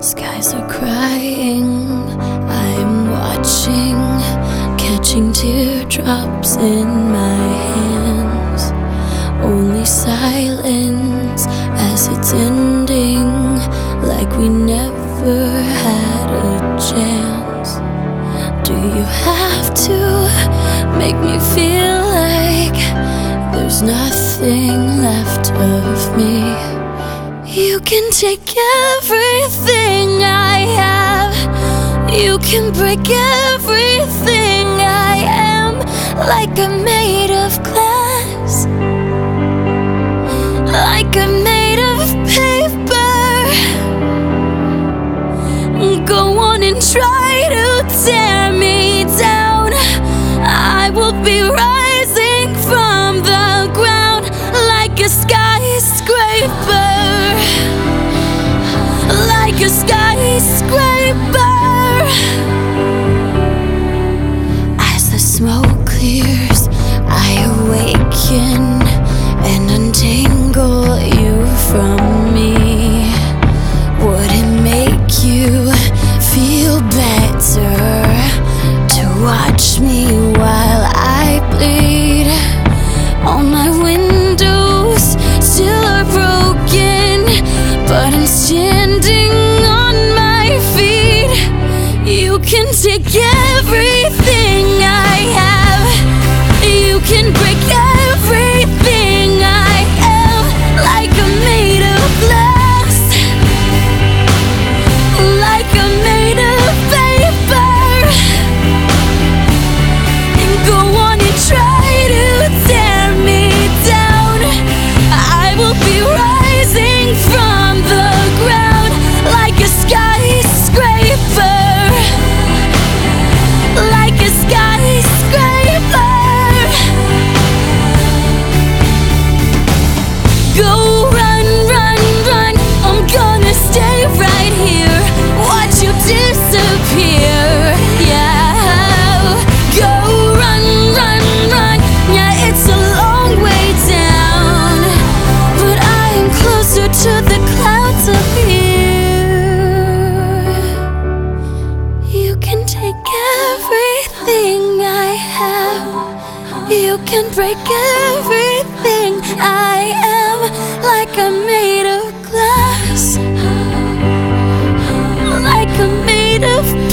Skies are crying, I'm watching, catching teardrops in my hands. Only silence as it's ending, like we never had a chance. Do you have to make me feel like there's nothing left of me? You can take everything I have, you can break everything I am, like I'm made of glass, like I'm made of paper. Go on and try to tear me down, I will be rising from the ground like a skyscraper, like a skyscraper. As the smoke clears, I awaken and untangle you from me. Would it make you feel better to watch me while I bleed? All my windows still are broken, but I'm standing on my feet. You can take everything I have, you can break everything I am, like I'm made of glass, like I'm made of paper. And go on and try to tear me down, I will be rising from the ground like a skyscraper, like a skyscraper. Go run, run, run, I'm gonna stay right here, watch you disappear. Yeah, go run, run, run, yeah, it's a long way down, but I am closer to the clouds up here. You can take everything I have, you can break everything I am, like I'm made of glass, like I'm made of